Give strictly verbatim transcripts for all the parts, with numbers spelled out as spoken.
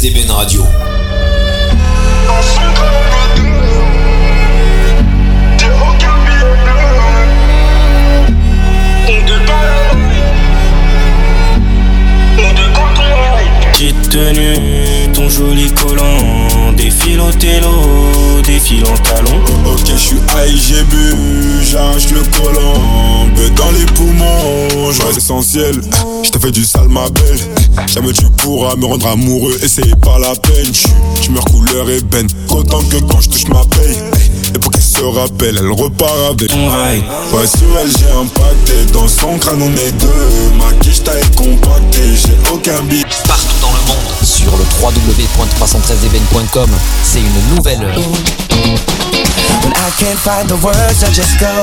d'Eben Radio. Petite tenue, ton joli collant, défile au télo, défile en talon. Ok, je suis high, j'ai bu, j'arrache le collant, bête dans les poumons, je reste essentiel. Je t'ai fait du sale, ma belle. Jamais tu pourras me rendre amoureux, et c'est pas la peine. Tu meurs couleur ébène, autant que quand je touche ma paye. Et pour qu'elle se rappelle, elle repart avec ton rail. Ouais, sur elle j'ai impacté, dans son crâne on est deux. Ma quiche taille compactée, j'ai aucun bit. Partout dans le monde, sur le w w w point trois cent treize eben point com, c'est une nouvelle heure. When I can't find the words, I just go.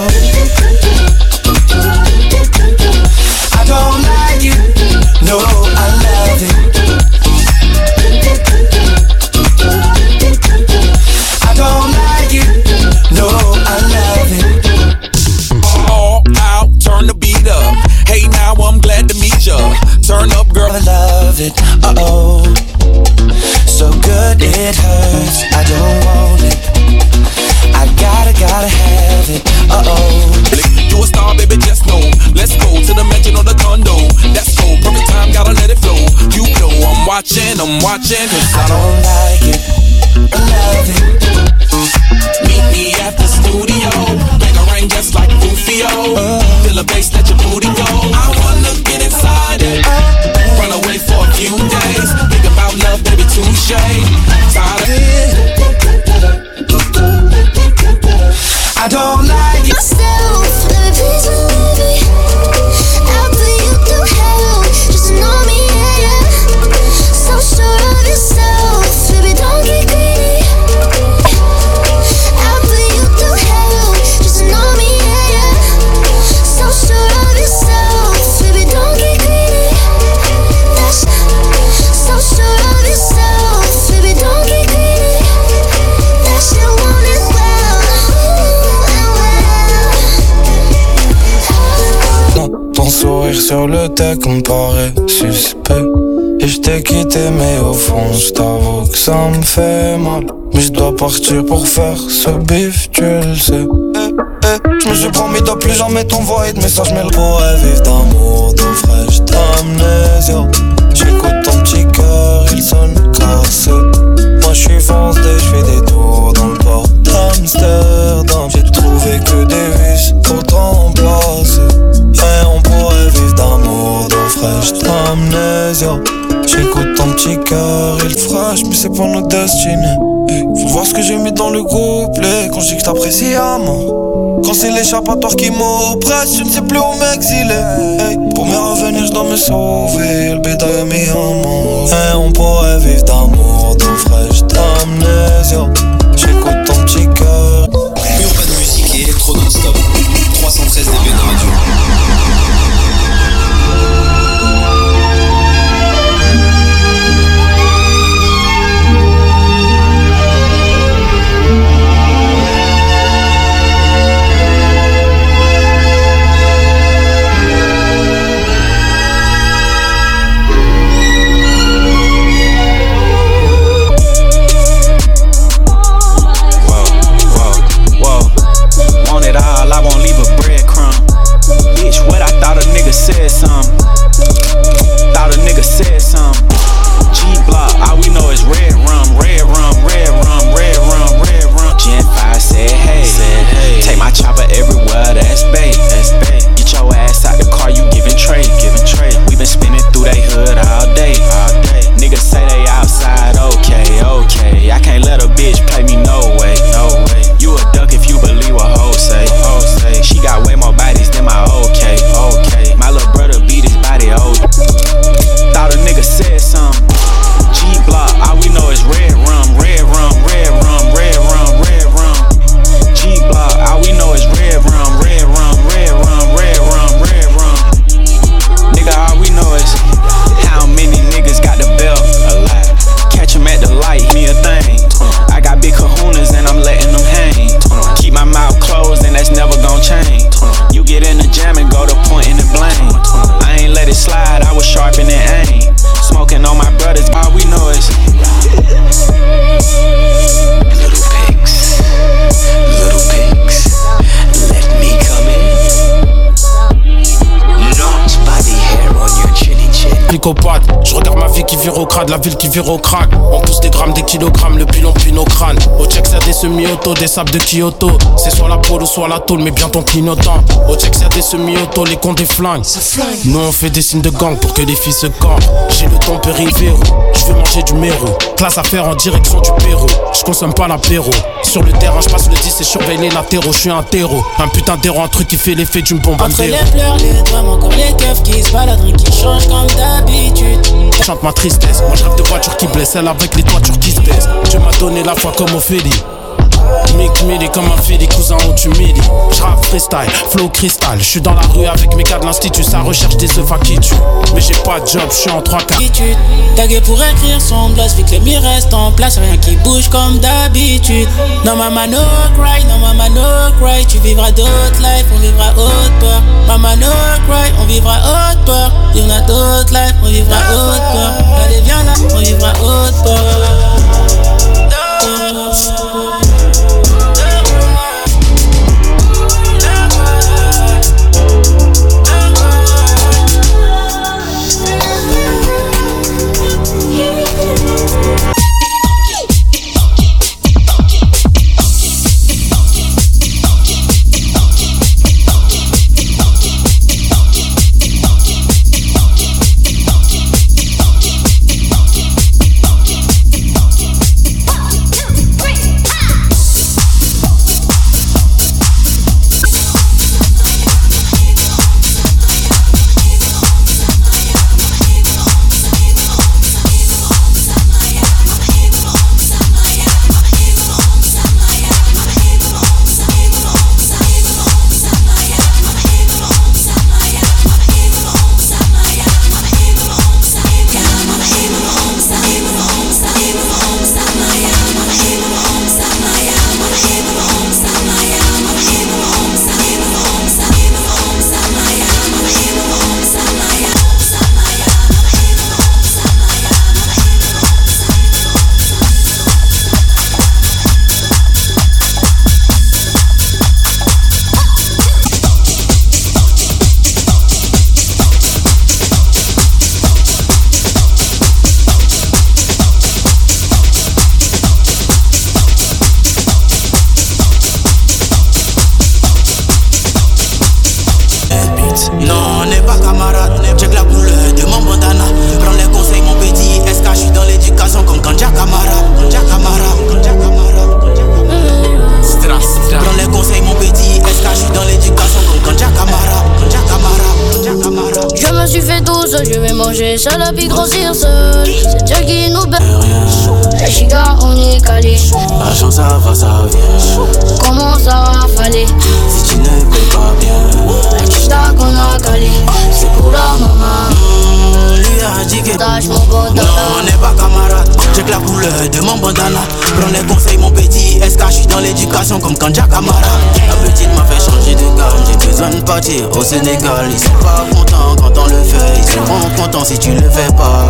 I don't like it, no, I love it. I don't like it, no, I love it. All out, turn the beat up. Hey, now I'm glad to meet ya. Turn up, girl. I love it, uh-oh. So good it hurts, I don't want it. I gotta, gotta have it, uh-oh. You a star, baby, just know. Let's go to the mansion or the condo. Let's go, perfect time, gotta let it flow. You know I'm watching, I'm watching. I don't like it, I love it. Meet me at the studio. Make a rain just like Rufio. uh, Feel a bass, let your booty go. I wanna get inside it. Run away for a few days. Think about love, baby, touche. Tired of it. I don't like it. Myself, let me please believe me. After you do hell, just know me, yeah, yeah. So sure of yourself, baby, don't get greedy. After you do hell, just know me, yeah, yeah. So sure of yourself, baby, don't get greedy. That's so sure of yourself, baby, don't get greedy. That shit want it well. Ton sourire sur le deck me paraît suspect. Et je t'ai quitté mais au fond je t'avoue que ça me fait mal. Mais je dois partir pour faire ce bif, tu le sais. eh, eh, Je me suis promis de plus jamais t'envoyer de messages. Mais le pourrait vivre d'amour, d'eau fraîche, d'amnésia. J'écoute ton petit cœur, il sonne cassé. Moi je suis foncé, je fais des tours dans le port d'Amsterdam. J'ai trouvé que des vis pour te remplacer. Et on pourrait vivre d'amour, d'eau fraîche, d'amnésia. J'écoute ton petit cœur, il fraîche, mais c'est pas notre destinée. Hey, faut voir ce que j'ai mis dans le couplet. Quand je dis que t'apprécies à mort. Quand c'est l'échappatoire qui m'oppresse, je ne sais plus où m'exiler. Hey, pour me revenir, je dois me sauver. Le bétail est mis en mort. Et on pourrait vivre d'amour, d'eau fraîche, d'amnésia. J'écoute ton petit cœur. Urban Music et électro non-stop, trois cent treize eben Radio. s'applique aux pattes. Je regarde ma vie qui vire au crade, la ville qui vire au crack. On pousse des grammes, des kilogrammes, le bilan puis nos crânes. Au check c'est des semi-auto, des sables de Kyoto. C'est soit la polo, soit la tôle, mais bien ton clignotant. Au check c'est des semi-auto, les cons des flingues. Nous on fait des signes de gang pour que les filles se campent. J'ai le temps périphéro, je veux manger du méro. Classe à faire en direction du Pérou. Je consomme pas l'apéro. Sur le terrain, je passe le dix et surveille les latéraux. Je suis un terreau, un putain d'héros, un truc qui fait l'effet d'une bombe. Entre les pleurs, les drames, encore les keufs qui se baladent, qui changent comme d'habitude. Chante ma tristesse, moi je rêve de voitures qui blessent, celle avec les toitures qui se baissent. Dieu m'a donné la foi comme Ophélie. Mick Millie comme un Philly, cousin où tu m'illes. J'rappe freestyle, flow cristal. J'suis dans la rue avec mes gars de l'institut. Ça recherche des œufs à qui tue. Mais j'ai pas de job, j'suis en trois quarts. Tagué pour écrire son blast, vu que les murs restent en place. Rien qui bouge comme d'habitude. Non maman no cry, non maman no cry. Tu vivras d'autres lives, on vivra haute peur. Maman no cry, on vivra haute peur. Y'en a d'autres lives, on vivra haute peur. Allez viens là, on vivra haute peur. Ça la vie grossir seul, c'est Dieu qui nous baisse. Les chigas on est calé. L'argent ça va, ça vient. Comment ça va fallait? Si tu ne payes pas bien, la chita qu'on a calé, c'est pour la maman. Mmh, lui a dit que Tâche mon bandana. non, on n'est pas camarades. Check la couleur de mon bandana. Prends les conseils mon petit. Est-ce que je suis dans l'éducation comme Kanja Kamara? La petite m'a fait changer de gamme. J'ai besoin de partir au Sénégal. Ils sont pas contents quand on le fait. Ils seront contents si tu le fais pas.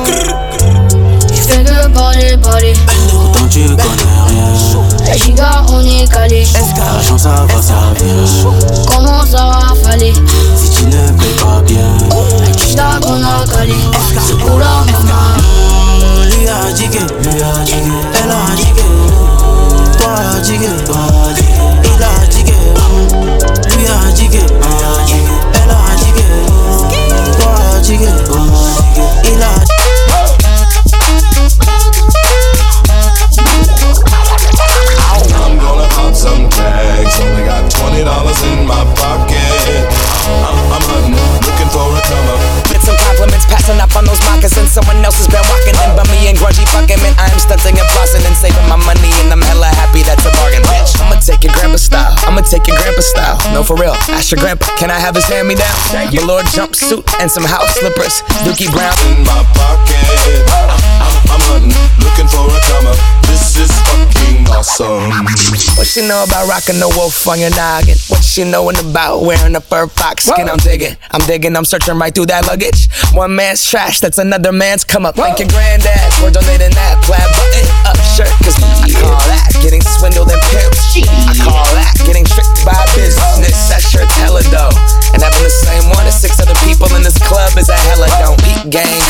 Tu fais que parler, parler. Pourtant tu connais rien. Les chigas on est calé. L'argent ça va, ça vient. Comment ça va fallait? Si tu ne payes pas bien, la chita qu'on a calé, c'est pour la maman. Lui a dit que, lui a dit que, elle a dit que, toi a dit que, toi a dit que, il a dit que, lui a dit que, elle a dit que, toi a dit que, il a dit que. I'm gonna pop some tags, only got twenty dollars in my pocket. I'm, I'm hunting, looking for a come up. Get some compliments, passing up on those moccasins. Someone else has been walking in by me and grungy fucking man. I am stunting and flossing and saving my money, and I'm hella happy that's a bargain, bitch. I'ma take your grandpa style, I'ma take your grandpa style. No, for real, ask your grandpa, can I have his hand me down? Velour jumpsuit and some house slippers, Dookie Brown in my pocket. I'm, I'm, I'm hunting, looking for a come up. This is fucking awesome. What she know about rocking the wolf on your noggin? What she knowin' about wearing a fur fox skin? I'm digging, I'm digging, I'm searching right through that luggage. One man's trash, that's another man's come up. Thank your granddad for donating that plaid button up shirt. Cause I call that getting swindled and pimped. I call that getting tricked by business. That shirt's hella dope. And having the same one as six other people in this club is a hella don't. Peak gang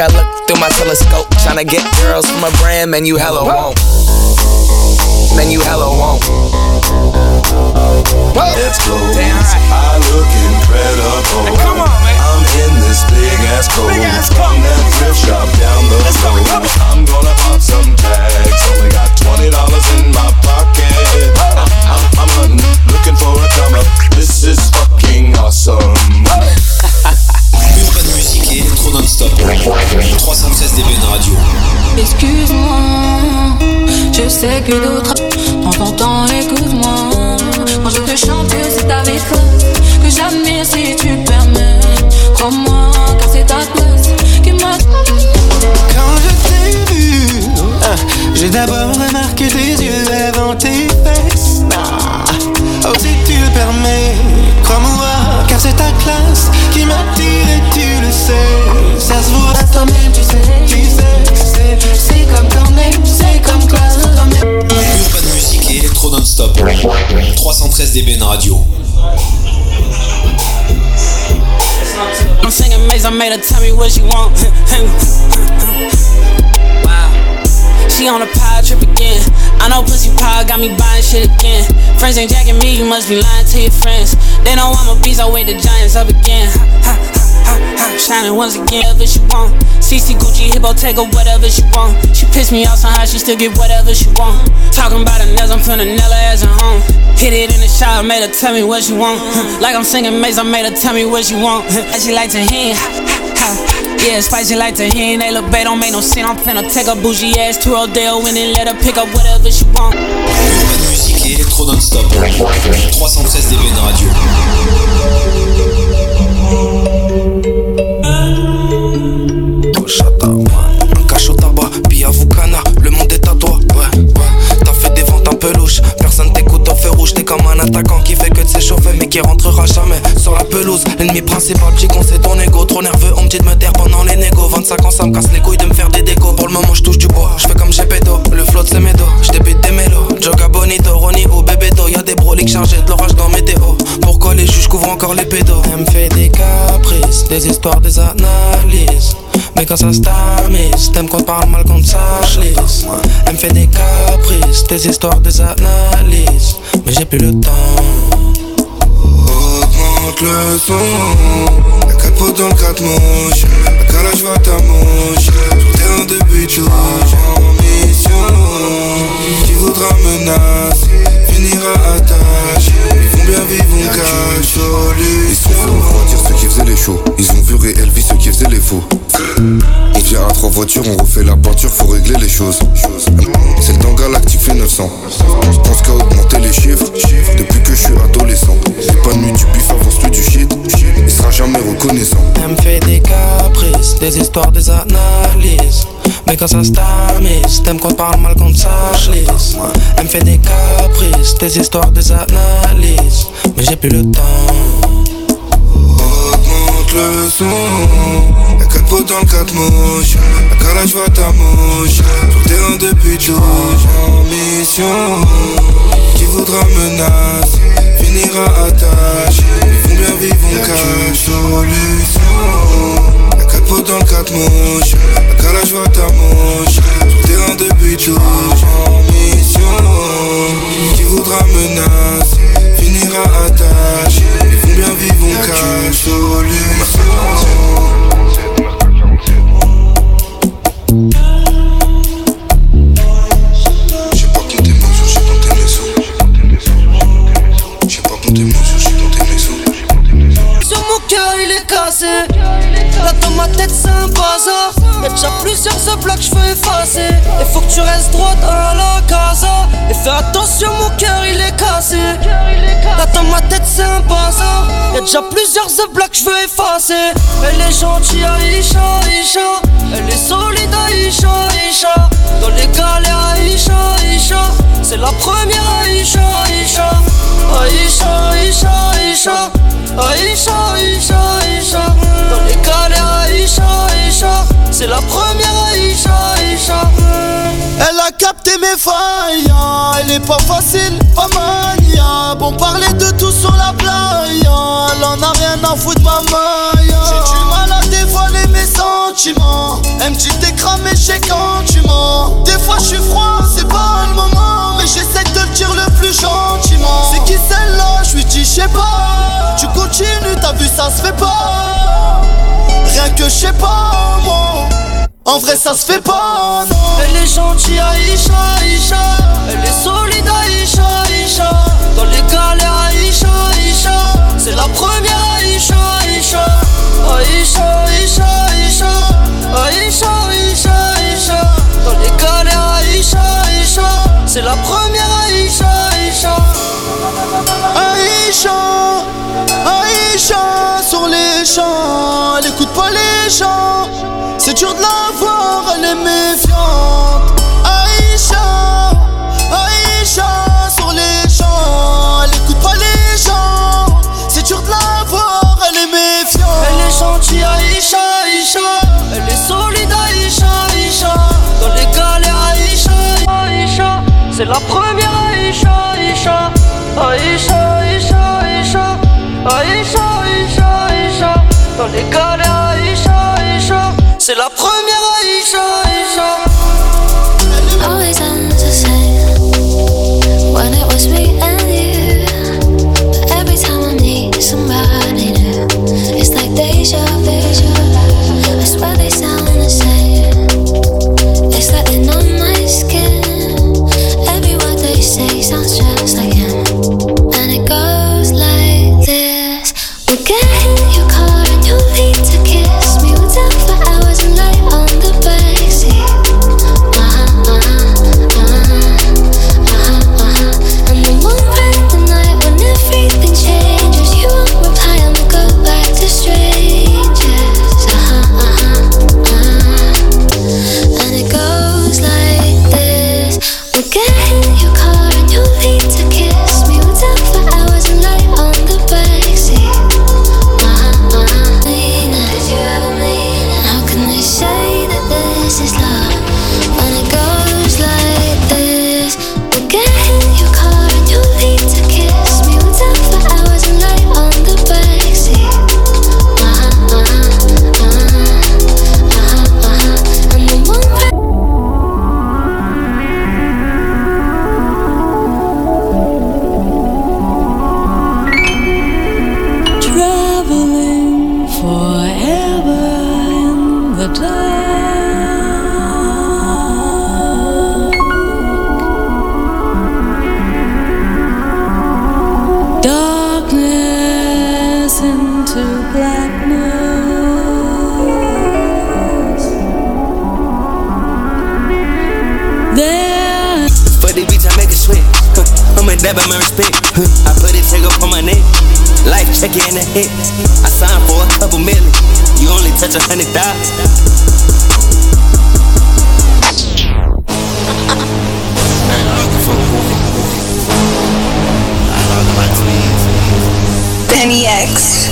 I look through my telescope. Tryna get girls from a brand, man, you hella won't. Man, you hella won't. Let's go. Damn right. I look incredible. Hey, come on, man. I'm in this big ass coat. Big ass coat. From that thrift shop down the Let's road. Go, I'm gonna pop some tags. Only got twenty dollars in my pocket. I'm, I'm, I'm hunting, looking for a come up. This is fucking awesome. Urban Music et électro non-stop. trois cent treize D B N Radio. Excuse-moi, je sais que d'autres en ton temps, écoute-moi. Quand je te chante, c'est avec classe que j'admire si tu permets. Crois-moi, car c'est ta classe qui m'a. Quand je t'ai vu, ah, j'ai d'abord remarqué tes yeux avant tes fesses. Ah, oh, si tu le permets, crois-moi, car c'est ta classe qui m'attire et tu le sais. Ça se voit à toi-même, tu sais, tu sais, tu sais. C'est comme ton nez, c'est comme classe. Urban Music et électro non-stop. trois cent treize D B N Radio. I'm singing Maze, I made her tell me what she want. Wow. She on a power trip again. I know pussy power got me buying shit again. Friends ain't jacking me, you must be lying to your friends. They know I'm a beast, I wake the giants up again. Ha, ha, ha, ha. Shining once again, whatever she want. C C Gucci, Hippo, take her whatever she want. She pissed me off somehow, she still get whatever she want. Talking about her nails, I'm finna nail her as a home. Hit it in the shower, made her tell me what she want. Like I'm singing Maze, I made her tell me what she want. She like to hang, yeah, spicy like to hang. They look bad, don't make no sense. I'm finna take a bougie ass to Rodeo and then let her pick up whatever she want. Urban Music et électro non-stop. trois cent treize D B N Radio. Un cachot tabac, puis Avoukana, le monde est à toi, ouais, ouais. T'as fait des ventes un peu louches, personne t'écoute au feu rouge. T'es comme un attaquant qui fait que de s'échauffer mais qui rentrera jamais sur la pelouse. L'ennemi principal, petit con, c'est ton ego. Trop nerveux, on me dit de me taire pendant les négos. vingt-cinq ans, ça me casse les couilles de me faire des décos. Pour le moment, je touche du bois, je fais comme Gepetto. Le flow de c'est médo, je débute des mélos. Joga Bonito, Ronnie ou Bebeto. Y'a des broliques chargés de l'orage dans météo. Pourquoi les juges couvrent encore les pédos? Elle me fait des caprices, des histoires, des analyses. Mais quand ça se tamise, t'aimes qu'on parle mal qu'on s'achlise. Elle me fait des caprices, des histoires, des analyses. Mais j'ai plus le temps. Augmente le son. La capo dans le quatre mouches. La calage va ta mouche. Sur terrain de but rouge. En mission. Qui voudra menace finira à tâche. Ils vont bien vivre, on cache. Ils sont venus refroidir ceux qui faisaient les shows. Ils ont vu réel vie ceux qui faisaient les faux. On vient à trois voitures, on refait la peinture, faut régler les choses. C'est le temps galactique fait neuf cents. Je pense qu'à augmenter les chiffres. Depuis que je suis adolescent. J'ai pas de nuit du bif avant celui du shit. Il sera jamais reconnaissant. Elle me fait des caprices, des histoires, des analyses. Mais quand ça se tamise, t'aimes qu'on parle mal qu'on s'achlise. Elle me fait des caprices, des histoires, des analyses. Mais j'ai plus le temps. Augmente le son. La capo dans le quatre mouches. La calage va ta mouche. Sur terrain de but rouge. En mission. Qui voudra menace finira à tâche. Ils vont bien vivre, on cache. Solution. La capo dans le quatre mouches. La calage va ta mouche. Sur terrain de but rouge. En mission. Qui voudra menace finira à tâche. Ils vont bien vivre, on cache. Solution. J'ai pas compté mes sous, j'ai compté mes sous. J'ai pas compté mes sous, j'ai compté mes sous. Sur mon cœur il est cassé. Là dans ma tête c'est un bazar. Y'a déjà plusieurs blocs que je veux effacer. Et faut que tu restes droite à la casa. Et fais attention mon cœur il est cassé. Là dans ma tête c'est un bazar. Y'a déjà plusieurs blocs que je veux effacer. Elle est gentille Aïcha, Aïcha. Elle est solide Aïcha, Aïcha. Dans les galères Aïcha, Aïcha. C'est la première Aïcha, Aïcha. Aïcha, Aïcha, Aïcha. Aïcha, Aïcha, Aïcha. Dans les galères Aïcha, Aïcha. C'est la première Aïcha, Aïcha. Elle a capté mes failles, elle est pas facile, pas mania. Bon parler de tout sur la playa, elle en a rien à foutre ma maille. J'ai du mal à dévoiler mes sentiments. sentiments. Elle me dit que t'es cramé, je sais quand tu mens. Des fois je suis froid, c'est pas le moment, mais j'essaie de te dire le plus gentiment. C'est qui celle-là, je lui dis je sais pas. Tu continues, t'as vu ça se fait pas. Rien que je sais pas moi. En vrai ça se fait pas non. Elle est gentille Aïcha, Aïcha. Elle est solide Aïcha, Aïcha. Dans les galères Aïcha, Aïcha. C'est la première Aïcha, Aïcha. Aïcha, Aïcha, Aïcha. Aïcha, Aïcha, Aïcha. Dans les galères Aïcha, Aïcha. C'est la première Aïcha, Aïcha. Aïcha, Aïcha. Sur les champs, elle écoute pas les gens. C'est dur de la voir, elle est méfiante. Aïcha, Aïcha. Sur les champs, elle écoute pas les gens. C'est dur de la voir, elle est méfiante. Elle est gentille Aïcha, Aïcha. Elle est solide Aïcha, Aïcha. Dans les galères Aïcha, Aïcha. C'est la première Aïcha, Aïcha. Aïcha, Aïcha, Aïcha. Aïcha, Aïcha, Aïcha. Dans les galères Aïcha, Aïcha. C'est la première Aïcha, Aïcha. Always ends the same when it was me and you. But every time I need somebody new, it's like deja vu. I swear they sound the same. It's like they're on my skin. Every word they say sounds just like him. And it goes like this. We'll get in your car and you'll need to kiss me. We'll talk for hours and lie on the backseat. Uh-huh, uh-huh, uh-huh, uh-huh, uh-huh. And then one random night when everything changes, you won't reply and we'll go back to strangers. Uh-huh, uh-huh, uh-huh. And it goes like this. We'll get in your car and you'll need to kiss me. We'll talk for hours and lie on the backseat. Uh-huh, uh-huh. Did you ever mean it? How can they say that this is love when it goes like this? We'll get in your car and you'll need to kiss me. We'll talk for hours and lie on the backseat. Uh-huh, uh-huh, uh-huh, uh-huh, uh-huh. And then one breath. Traveling forever in the dark. Darkness into blackness. There. For the bitch, I make it sweat. Huh. I'm a dab, my respect. Huh. I put it, take up on my neck. Life check it in the head. I signed for a couple million. You only touch a hundred thousand. Benny X.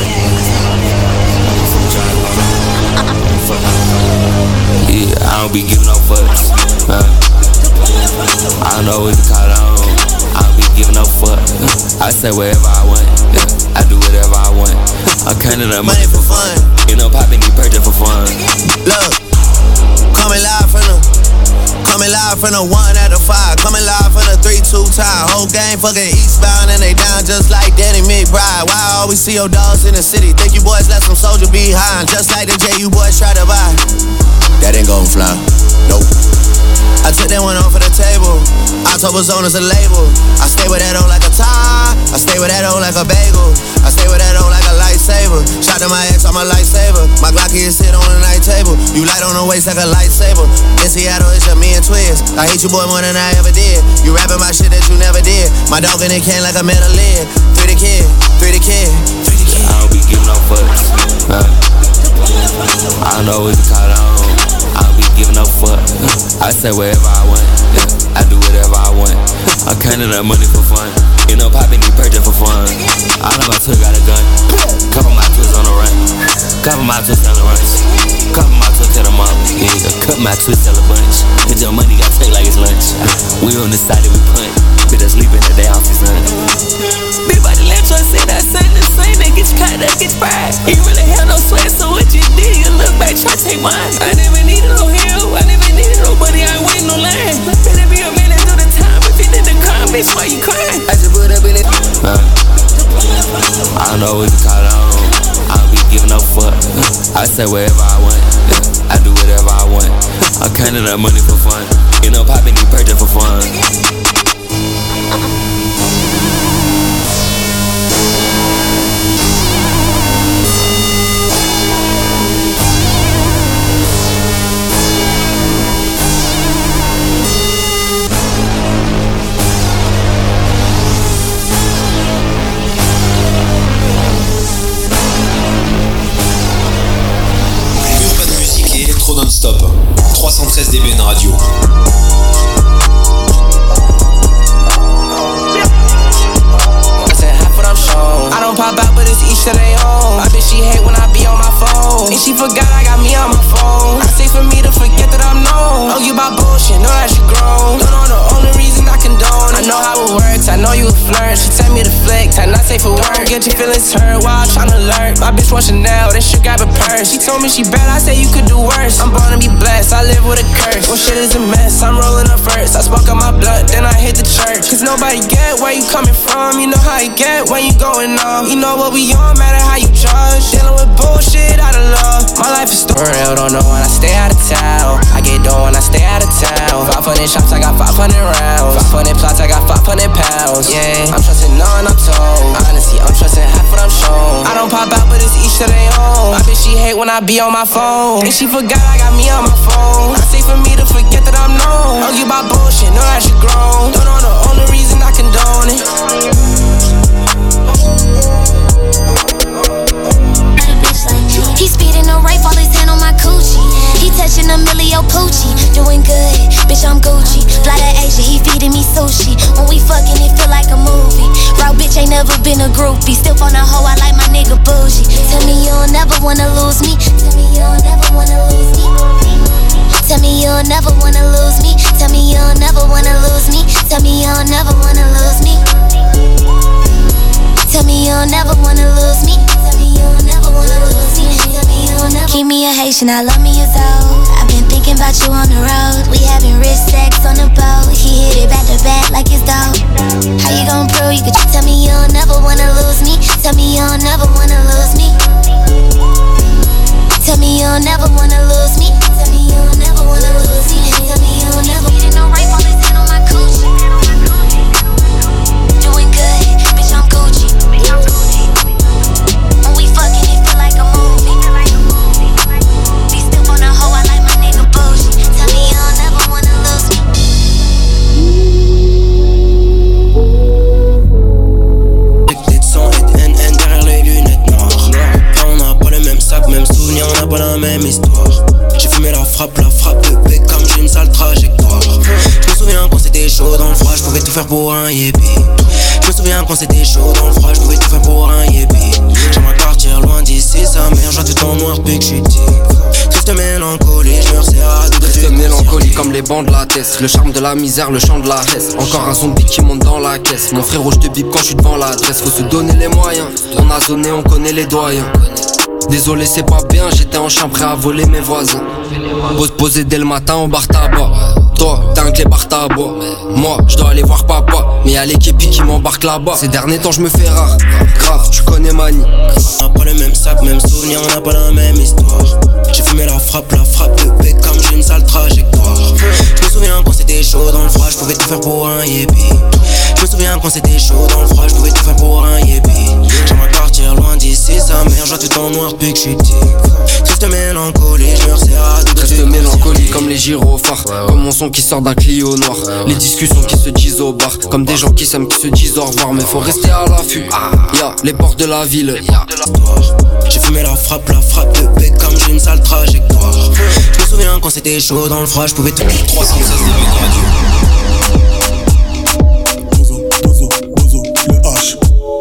Yeah, I don't be giving no fucks. Huh. I don't know what to call it. I don't, I don't be giving no fuck. I say whatever I want. I do whatever I want. I'm counting up money for fun. You know, popping these purchase for fun. Look, coming live from the, coming live from the one out of five. Coming live from the three two tie. Whole game fucking eastbound and they down just like Danny McBride. Why I always see your dogs in the city? Think you boys let some soldier behind, just like the J you boys try to buy. That ain't gon' fly. Nope. I took that one off of the table. October Zone is a label. I stay with that on like a tie. I stay with that on like a bagel. I stay with that on like a lightsaber. Shot to my ex, I'm a lightsaber. My Glocky is sit on the night table. You light on the waist like a lightsaber. In Seattle, it's just me and Twiz. I hate you boy more than I ever did. You rapping my shit that you never did. My dog in the can like a metal lid. Free the kid, free the kid, free the kid. I don't be giving no fucks. Huh. I don't know what to call it. I don't, I don't be giving no fuck. I say whatever I want. I do whatever I want. I'm counting up money for fun. You know, popping these purchase for fun. All of my took got a gun. Couple my twists on the run. Couple my twists on the runs. Couple my twists cut them up. Yeah, cut my twist tell a bunch. Cause your money got take like it's lunch. We on the side that we punt. Bitch, I sleep in the day off his son. Big body lamp truck said that same the same. That gets cut, that gets fried. You really have no sweat, so what you did, you look back, try to take mine. I I say wherever I want, yeah. I do whatever I want. I'm counting up money for fun. You know, popping these purchase for fun. Non-stop, trois cent treize D B N Radio. I don't pop out, but it's each to their own. My bitch, she hate when I be on my phone. And she forgot I got me on my phone. I say for me to forget that I'm known. Don't you about bullshit, know that you grown. Don't know the only reason I condone it. I know how it works, I know you a flirt. She tell me to flex, I not say for work. Get your feelings hurt while tryna learn. My bitch want Chanel, then she grab a purse. She told me she bad, I say you could do worse. I'm born to be blessed, I live with a curse. Well, shit is a mess, I'm rolling up first. I smoke on my blood, then I hit the church. Cause nobody get where you coming from. You know how you get when you going on. You know what we on, matter how you judge. Dealing with bullshit out of love. My life is for real, don't know when I stay out of town. I get dough when I stay out of town. five hundred shots, I got five hundred rounds. five hundred plots, I got five hundred pounds. Yeah, I'm trusting none, I'm told. Honestly, I'm trusting half what I'm shown. I don't pop out, but it's each to their own. My bitch, she hate when I be on my phone. And she forgot I got me on my phone. I say for me to forget that I'm known. Argue about bullshit, know that you grown. Don't know the only reason I condone it. He speeding no right, fall his hand on my coochie. He touching a millio poochie. Doing good, bitch, I'm Gucci. Fly to Asia, he feeding me sushi. When we fucking, it feel like a movie. Raw bitch ain't never been a groupie. Still on a hoe, I like my nigga bougie. Tell me you'll never wanna lose me. Tell me you'll never wanna lose me. Tell me you'll never wanna lose me. Tell me you'll never wanna lose me. Tell me you'll never wanna lose me. Tell me you'll never wanna lose me. Tell me you'll never wanna lose me. Tell me you'll never. Keep me a Haitian, I love me as old. I've been thinking about you on the road. We having rich sex on the boat. He hit it back to back like it's dope. How you gon' prove you could tell me you'll never wanna lose me? Tell me you'll never wanna lose me. Tell me you'll never wanna lose me. Tell me you'll never wanna lose me. Tell me you'll never. You didn't know right while his hand on my coochie. Doing good, bitch, I'm Gucci. When we fucking, it feel like a movie. Be still on a hoe, I like my nigga bougie. Tell me you'll never wanna lose me. Des sons et de N N derrière les lunettes noires. On n'a pas le même sac, même souvenir, on n'a pas la même histoire. J'ai fumé la frappe, la frappe de Beckham, j'ai une sale trajectoire. Je me souviens quand c'était chaud dans le froid, je pouvais tout faire pour un yébi. Je me souviens quand c'était chaud dans le froid, je pouvais tout faire pour un yébi. J'aimerais partir loin d'ici, sa mère, je vois tout en noir depuis que je suis petit. Triste mélancolie, je me resserre à deux. Triste mélancolie comme les bancs de la tête. Le charme de la misère, le chant de la hesse. Encore un zombie qui monte dans la caisse. Mon frérot, je te bip quand je suis devant l'adresse. Faut se donner les moyens. On a zoné, on connaît les doyens. Désolé, c'est pas bien, j'étais en chien prêt à voler mes voisins. Pose posé dès le matin au bar tabac. Toi, t'as un clébard tabac. Moi, je dois aller voir papa. Mais y'a l'équipe qui m'embarque là-bas. Ces derniers temps, je me fais rare. Grave, tu connais Mani. On n'a pas le même sac, même souvenir, on n'a pas la même histoire. J'ai fumé la frappe, la frappe de Beckham, j'ai une sale trajectoire. Je me souviens quand c'était chaud dans le froid, je pouvais tout faire pour un yébi. Je me souviens quand c'était chaud dans le froid, je pouvais tout faire pour un yébi. J'aimerais partir loin d'ici, sa mère, je vois tout en noir depuis que je suis petit. Triste mélancolie, je me resserre à deux. Triste mélancolie comme les gyrophares. Comme mon son qui sort d'un Clio noir. Les discussions qui se disent au bar. Comme des gens qui s'aiment, qui se disent au revoir. Mais faut rester à l'affût. Y'a les portes de la ville. J'ai fumé la frappe, la frappe de Beckham, j'ai une sale trajectoire. Je me souviens quand c'était chaud dans le froid, je pouvais tout. trois cent seize D B N Radio. Le H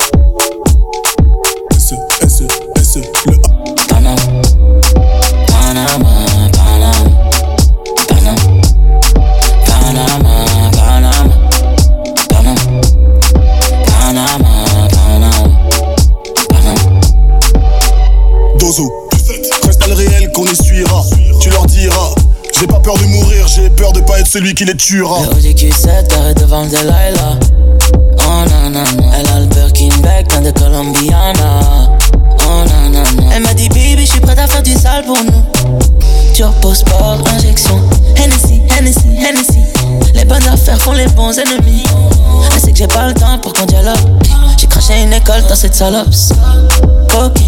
S E, S E, S E, le H Panama, Panama, Panama, Panama, Panama, Panama, Panama, Panama, Panama. Dozo, reste à le réel qu'on essuiera. Tu leur diras, j'ai pas peur de mourir, j'ai peur de pas être celui qui les tuera. Le Audi Q sept garé devant le Delilah. Oh nanana, elle a le Birkin bag, teint de Colombiana. Oh nanana, elle m'a dit baby, je suis prête à faire du sale. parle pour nous. Turbo sport, injection. Hennessy, Hennessy, Hennessy. Les bonnes affaires font les bons ennemis. Elle sait que j'ai pas le temps pour qu'on dialogue. J'ai craché une école dans cette salope. Ok,